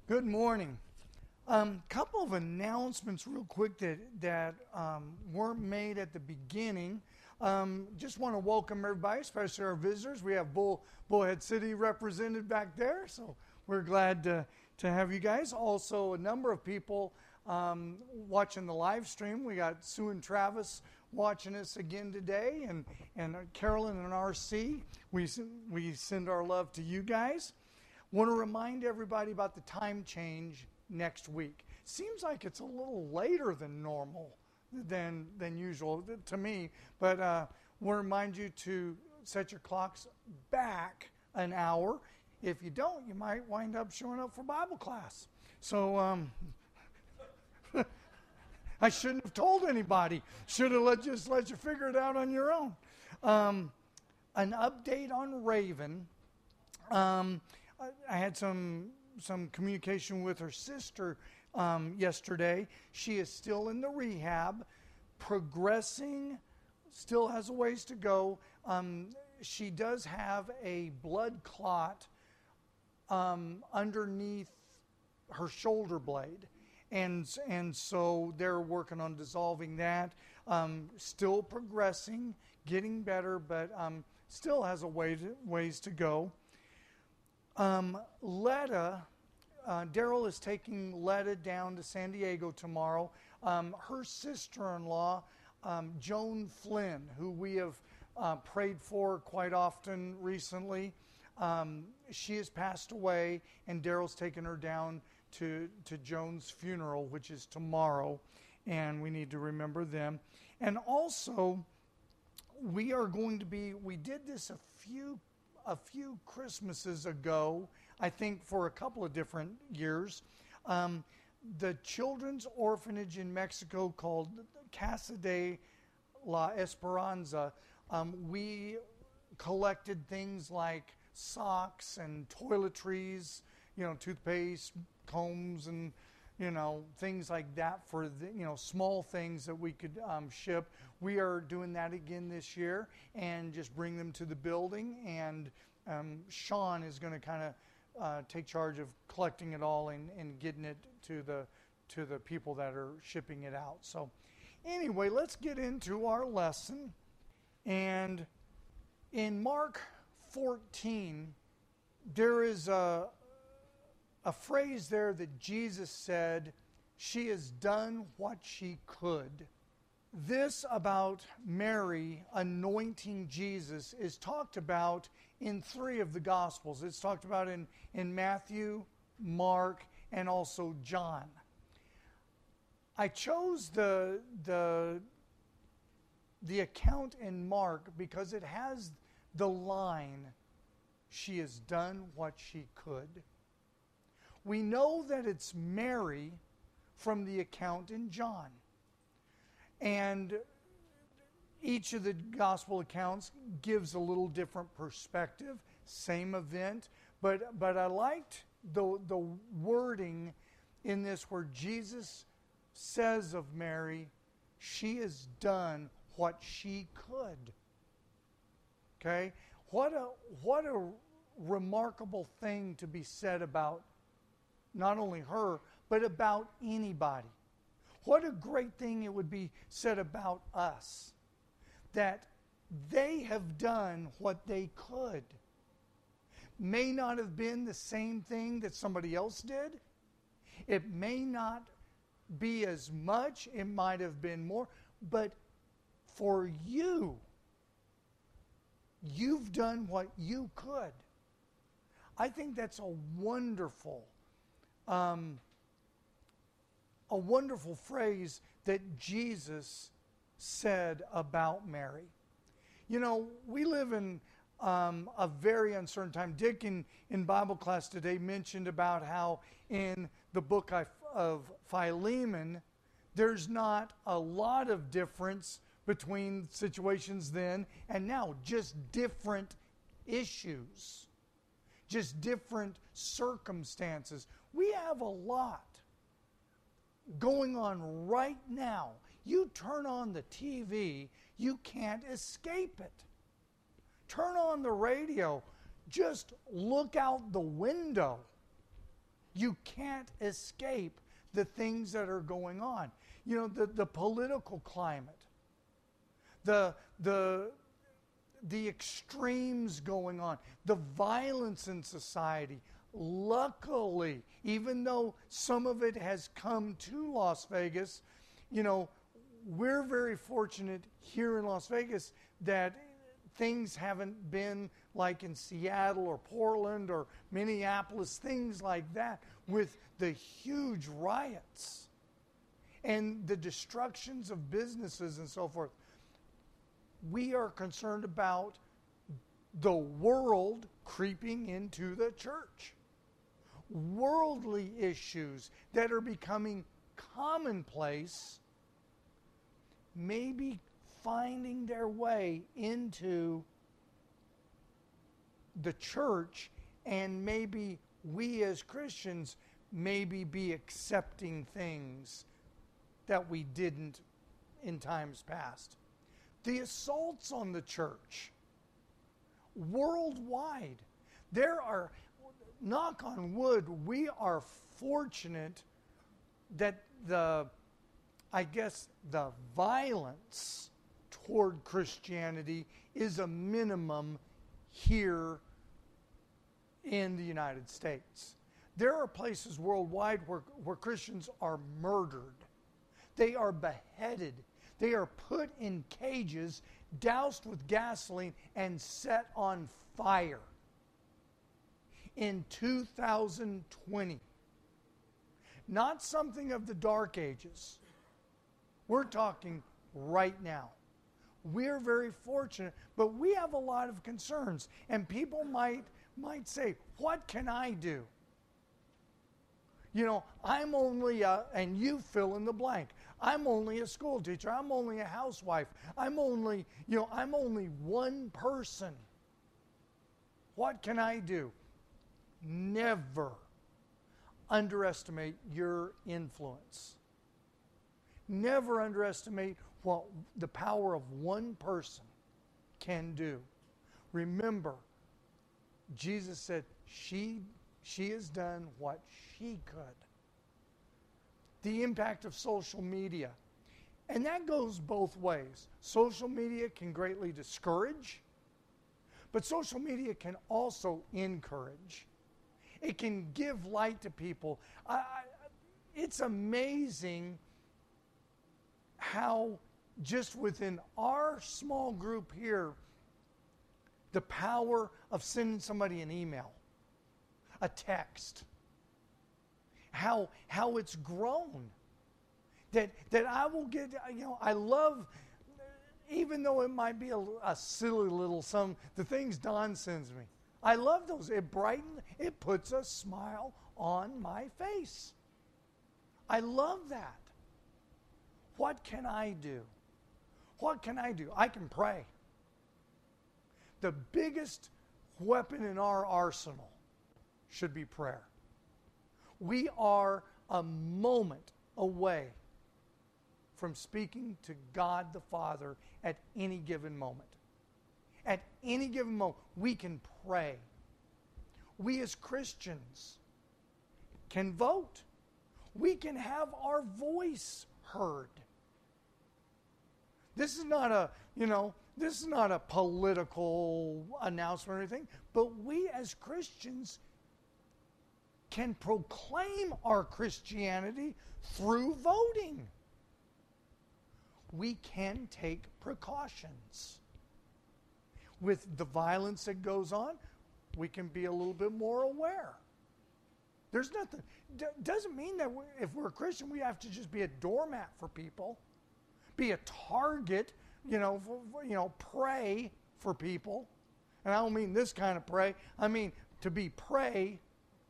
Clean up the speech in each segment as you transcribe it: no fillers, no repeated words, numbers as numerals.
Good morning. Couple of announcements real quick that weren't made at the beginning. Just want to welcome everybody, especially our visitors. We have Bullhead City represented back there, so we're glad to have you guys. Also, a number of people watching the live stream. We got Sue and Travis watching us again today, and Carolyn and RC. We send our love to you guys. Want to remind everybody about the time change next week. Seems like it's a little later than normal, than usual to me, but want to remind you to set your clocks back an hour. If you don't, you might wind up showing up for Bible class. So I shouldn't have told anybody. Should have just let you figure it out on your own. An update on Raven. I had some communication with her sister yesterday. She is still in the rehab, progressing, still has a ways to go. She does have a blood clot underneath her shoulder blade. And so they're working on dissolving that. Still progressing, getting better, but still has a ways to go. Letta, Daryl is taking Letta down to San Diego tomorrow. Her sister-in-law, Joan Flynn, who we have prayed for quite often recently, she has passed away, and Daryl's taken her down to Joan's funeral, which is tomorrow, and we need to remember them. And also, we did this a few Christmases ago, I think for a couple of different years. The children's orphanage in Mexico called Casa de la Esperanza, we collected things like socks and toiletries, toothpaste, combs, and things like that for the, small things that we could ship. We are doing that again this year and just bring them to the building. And Sean is going to kind of take charge of collecting it all and getting it to the people that are shipping it out. So anyway, let's get into our lesson. And in Mark 14, there is a phrase there that Jesus said, "She has done what she could." This about Mary anointing Jesus is talked about in 3 of the Gospels. It's talked about in Matthew, Mark, and also John. I chose the account in Mark because it has the line, "She has done what she could." We know that it's Mary from the account in John. And each of the gospel accounts gives a little different perspective, same event. But I liked the wording in this where Jesus says of Mary, "She has done what she could." Okay? What a remarkable thing to be said about not only her, but about anybody. What a great thing it would be said about us, that they have done what they could. May not have been the same thing that somebody else did. It may not be as much. It might have been more. But for you, you've done what you could. I think that's a wonderful phrase that Jesus said about Mary. We live in a very uncertain time. Dick in Bible class today mentioned about how in the book of Philemon, there's not a lot of difference between situations then and now, just different issues, just different circumstances. We have a lot going on right now. You turn on the TV, you can't escape it. Turn on the radio, just look out the window. You can't escape the things that are going on. You know, the political climate, the extremes going on, the violence in society. Luckily, even though some of it has come to Las Vegas, you know, we're very fortunate here in Las Vegas that things haven't been like in Seattle or Portland or Minneapolis, things like that, with the huge riots and the destructions of businesses and so forth. We are concerned about the world creeping into the church. Worldly issues that are becoming commonplace, maybe finding their way into the church, and maybe we as Christians maybe be accepting things that we didn't in times past. The assaults on the church worldwide. There are, knock on wood, we are fortunate that the violence toward Christianity is a minimum here in the United States. There are places worldwide where Christians are murdered. They are beheaded. They are put in cages, doused with gasoline, and set on fire. In 2020. Not something of the Dark Ages. We're talking right now. We're very fortunate, but we have a lot of concerns. And people might say, what can I do? You know, I'm only and you fill in the blank. I'm only a school teacher. I'm only a housewife. I'm only one person. What can I do? Never underestimate your influence. Never underestimate what the power of one person can do. Remember, Jesus said she has done what she could. The impact of social media. And that goes both ways. Social media can greatly discourage, but social media can also encourage. It can give light to people. It's amazing how just within our small group here, the power of sending somebody an email, a text, how it's grown. That I will get, I love, even though it might be a silly little the things Don sends me. I love those. It puts a smile on my face. I love that. What can I do? What can I do? I can pray. The biggest weapon in our arsenal should be prayer. We are a moment away from speaking to God the Father at any given moment. At any given moment, we can pray. We as Christians can vote. We can have our voice heard. This is not a political announcement or anything, but we as Christians can proclaim our Christianity through voting. We can take precautions. With the violence that goes on, we can be a little bit more aware. There's nothing. Doesn't mean that if we're a Christian, we have to just be a doormat for people, be a target. Pray for people, and I don't mean this kind of pray. I mean to be prey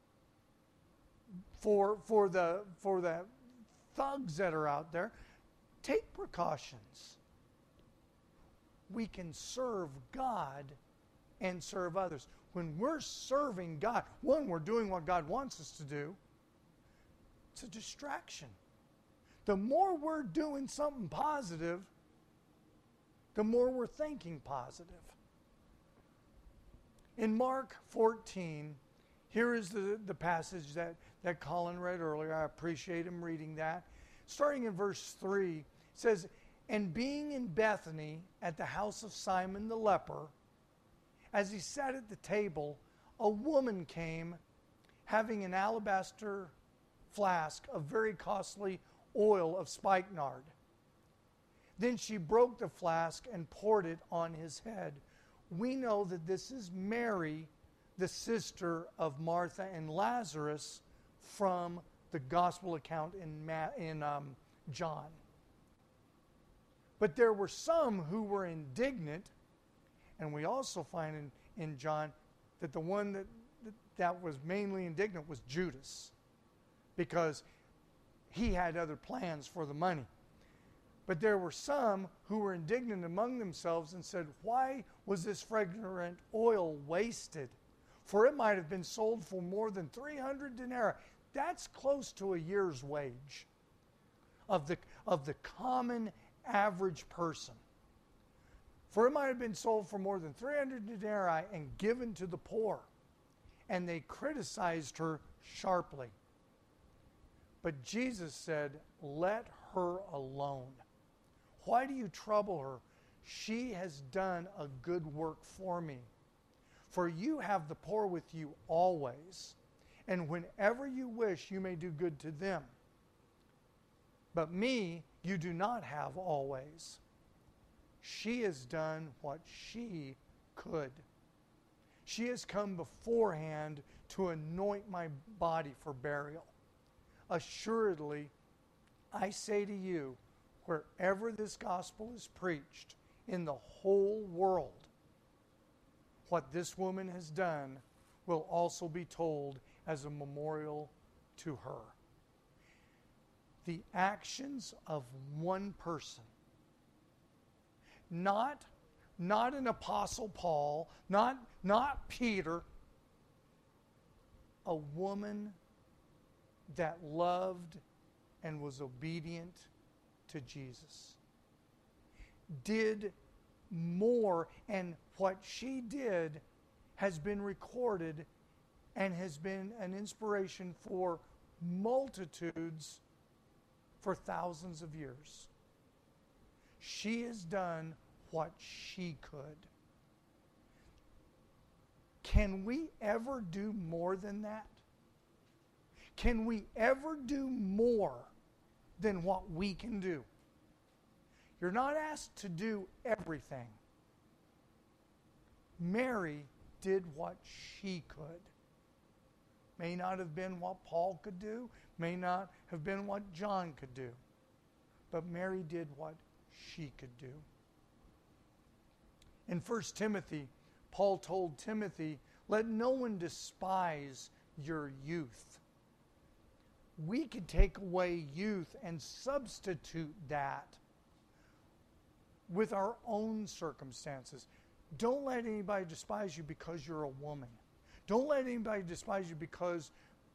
for the thugs that are out there. Take precautions. We can serve God and serve others. When we're serving God, one, we're doing what God wants us to do. It's a distraction. The more we're doing something positive, the more we're thinking positive. In Mark 14, Here is the passage that Colin read earlier. I appreciate him reading that. Starting in verse 3, it says, "And being in Bethany at the house of Simon the leper, as he sat at the table, a woman came having an alabaster flask of very costly oil of spikenard. Then she broke the flask and poured it on his head." We know that this is Mary, the sister of Martha and Lazarus, from the gospel account in John. But there were some who were indignant, and we also find in John that the one that was mainly indignant was Judas, because he had other plans for the money. But there were some who were indignant among themselves and said, "Why was this fragrant oil wasted? For it might have been sold for more than 300 denarii. That's close to a year's wage of the common average person. "For it might have been sold for more than 300 denarii and given to the poor." And they criticized her sharply. But Jesus said, "Let her alone. Why do you trouble her? She has done a good work for me. For you have the poor with you always, and whenever you wish, you may do good to them. But me you do not have always. She has done what she could. She has come beforehand to anoint my body for burial. Assuredly, I say to you, wherever this gospel is preached in the whole world, what this woman has done will also be told as a memorial to her." The actions of one person, not an Apostle Paul, not Peter, a woman that loved and was obedient to Jesus, did more, and what she did has been recorded and has been an inspiration for multitudes for thousands of years. She has done what she could. Can we ever do more than that? Can we ever do more than what we can do? You're not asked to do everything. Mary did what she could. May not have been what Paul could do, may not have been what John could do, but Mary did what she could do. In 1 Timothy, Paul told Timothy, "Let no one despise your youth." We could take away youth and substitute that with our own circumstances. Don't let anybody despise you because you're a woman. Don't let anybody despise you because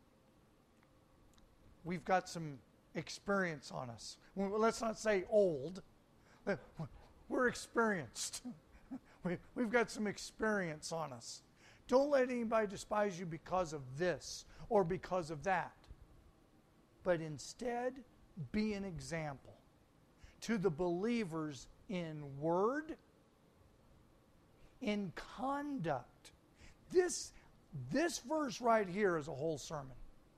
we've got some experience on us. Well, let's not say old. We're experienced. We've got some experience on us. Don't let anybody despise you because of this or because of that. But instead, be an example to the believers in word, in conduct. This verse right here is a whole sermon.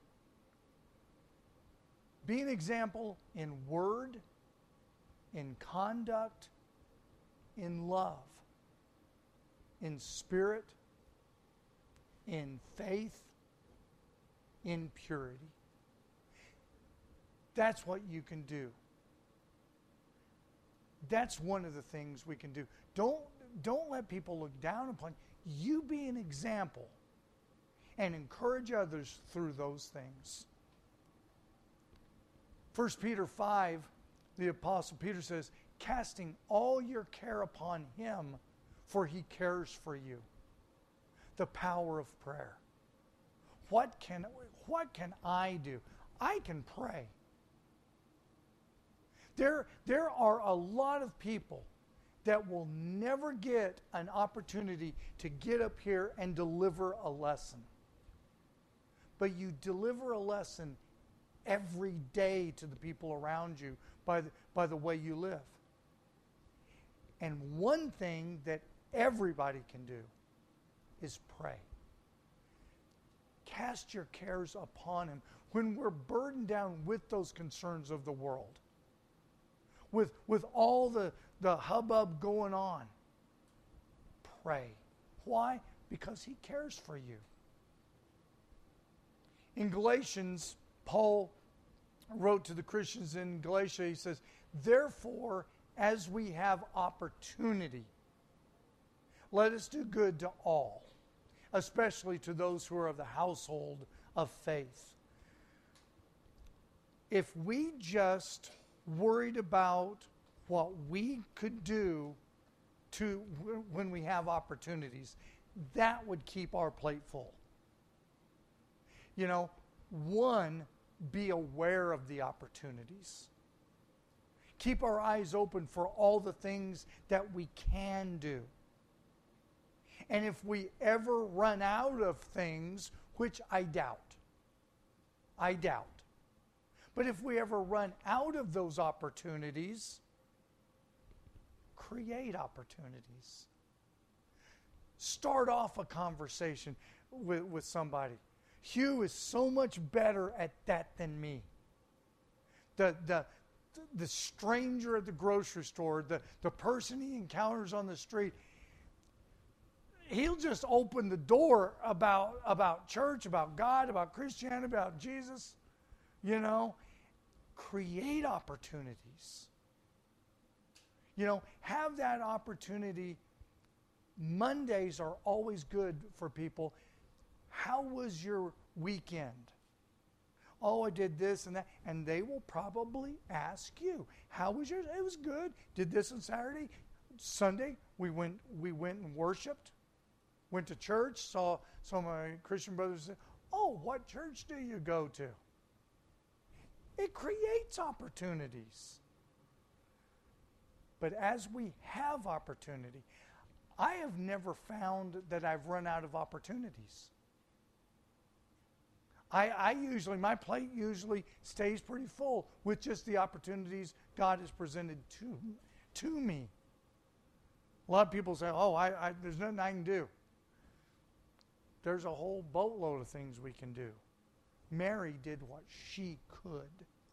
Be an example in word, in conduct, in love, in spirit, in faith, in purity. That's what you can do. That's one of the things we can do. Don't let people look down upon you. You be an example and encourage others through those things. 1 Peter 5, the Apostle Peter says, "Casting all your care upon him, for he cares for you." The power of prayer. What can I do? I can pray. There are a lot of people that will never get an opportunity to get up here and deliver a lesson. but you deliver a lesson every day to the people around you by the way you live. And one thing that everybody can do is pray. Cast your cares upon Him. When we're burdened down with those concerns of the world, with all the hubbub going on, pray. Why? Because He cares for you. In Galatians, Paul wrote to the Christians in Galatia, he says, therefore, as we have opportunity, let us do good to all, especially to those who are of the household of faith. If we just worried about what we could do when we have opportunities, that would keep our plate full. You know, one, be aware of the opportunities. Keep our eyes open for all the things that we can do. And if we ever run out of things, which I doubt, but if we ever run out of those opportunities, create opportunities. Start off a conversation with somebody. Hugh is so much better at that than me. The stranger at the grocery store, the person he encounters on the street, he'll just open the door about church, about God, about Christianity, about Jesus. You know, create opportunities. You know, have that opportunity. Mondays are always good for people. How was your weekend? Oh, I did this and that. And they will probably ask you, how was yours? It was good. Did this on Saturday. Sunday, we went and worshiped. Went to church, saw some of my Christian brothers say, oh, what church do you go to? It creates opportunities. But as we have opportunity, I have never found that I've run out of opportunities. My plate usually stays pretty full with just the opportunities God has presented to me. A lot of people say, oh, there's nothing I can do. There's a whole boatload of things we can do. Mary did what she could.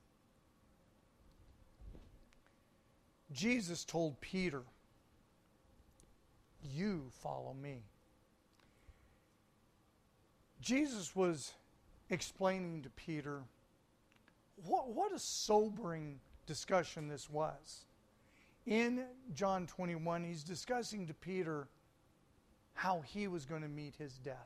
Jesus told Peter, you follow me. Jesus was explaining to Peter what a sobering discussion this was. In John 21, he's discussing to Peter how he was going to meet his death.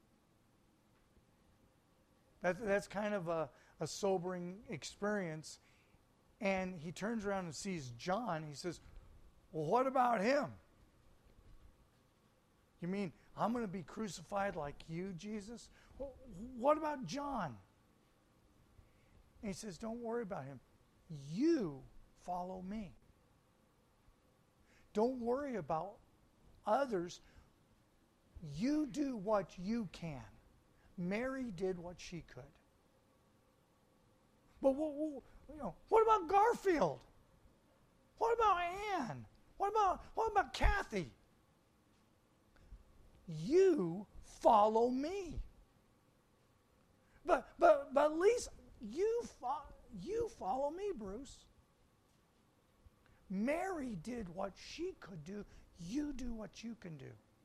That's kind of a sobering experience. And he turns around and sees John. He says, well, what about him? You mean I'm going to be crucified like you, Jesus? Well, what about John? And he says, don't worry about him. You follow me. Don't worry about others. You do what you can. Mary did what she could. But what about Garfield? What about Ann? What about Kathy? You follow me. But at least you follow me, Bruce. Mary did what she could do. You do what you can do.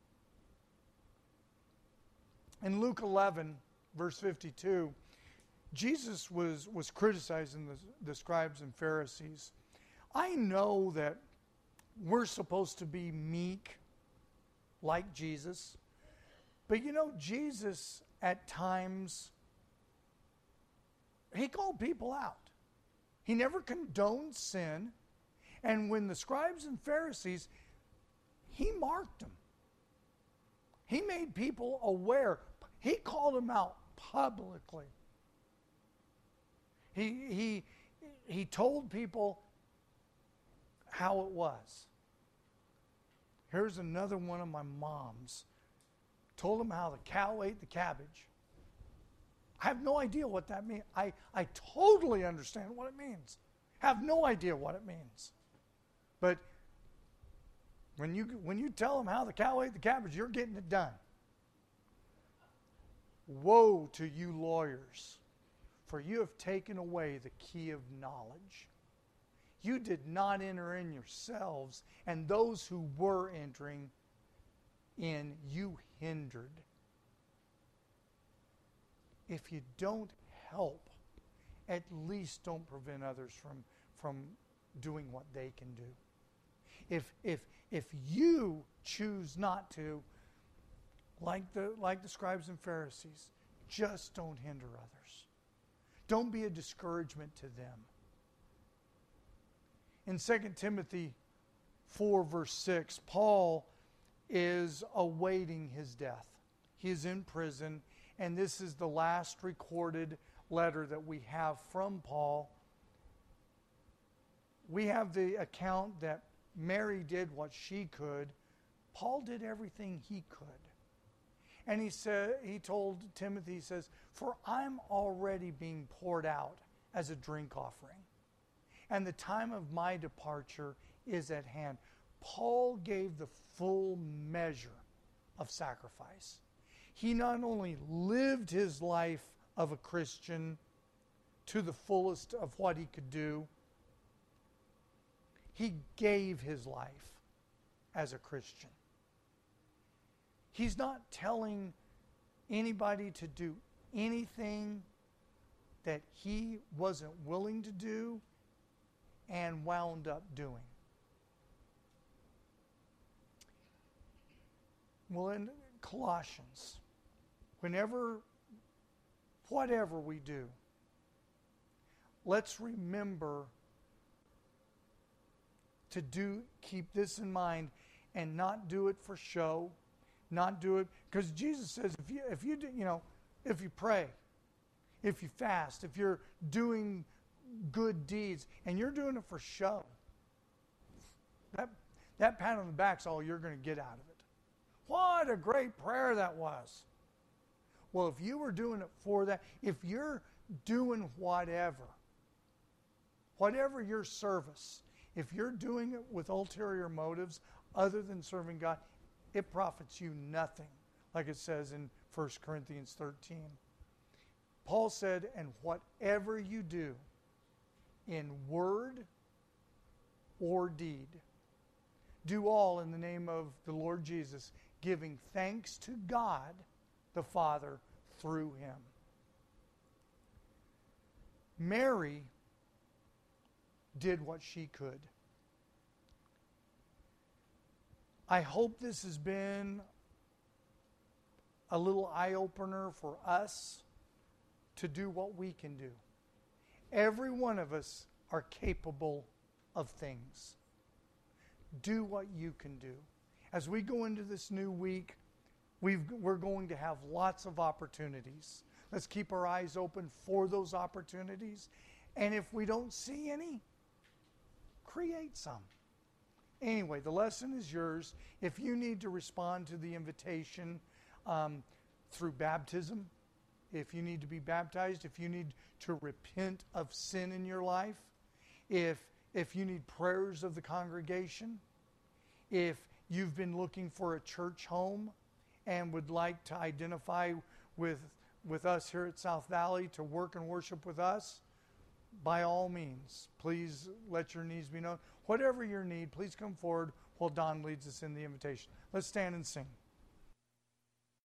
In Luke 11, verse 52, Jesus was criticizing the scribes and Pharisees. I know that we're supposed to be meek like Jesus, but you know, Jesus at times, he called people out. He never condoned sin, and when the scribes and Pharisees, he marked them. He made people aware. He called them out publicly. He told people how it was. Here's another one of my moms. Told them how the cow ate the cabbage. I have no idea what that means. I totally understand what it means. Have no idea what it means. But when you tell them how the cow ate the cabbage, you're getting it done. Woe to you lawyers, for you have taken away the key of knowledge. You did not enter in yourselves, and those who were entering in, you hindered. If you don't help, at least don't prevent others from doing what they can do. If you choose not to, like the scribes and Pharisees, just don't hinder others. Don't be a discouragement to them. In 2 Timothy 4, verse 6, Paul is awaiting his death. He is in prison, and this is the last recorded letter that we have from Paul. We have the account that Mary did what she could. Paul did everything he could. And he told Timothy, he says, "For I'm already being poured out as a drink offering, and the time of my departure is at hand." Paul gave the full measure of sacrifice. He not only lived his life of a Christian to the fullest of what he could do, he gave his life as a Christian. He's not telling anybody to do anything that he wasn't willing to do and wound up doing. Well, in Colossians, whatever we do, let's remember to keep this in mind and not do it for show, not do it because Jesus says if you pray, if you fast, if you're doing good deeds and you're doing it for show, that pat on the back's all you're going to get out of it. What a great prayer that was. Well, if you were doing it for that, if you're doing whatever your service, if you're doing it with ulterior motives other than serving God, it profits you nothing, like it says in 1 Corinthians 13. Paul said, "And whatever you do, in word or deed, do all in the name of the Lord Jesus, giving thanks to God the Father through him." Mary did what she could. I hope this has been a little eye-opener for us to do what we can do. Every one of us are capable of things. Do what you can do. As we go into this new week, we're going to have lots of opportunities. Let's keep our eyes open for those opportunities. And if we don't see any, create some. Anyway, the lesson is yours. If you need to respond to the invitation through baptism, if you need to be baptized, if you need to repent of sin in your life, if you need prayers of the congregation, if you've been looking for a church home and would like to identify with us here at South Valley to work and worship with us, by all means, please let your needs be known. Whatever your need, please come forward while Don leads us in the invitation. Let's stand and sing.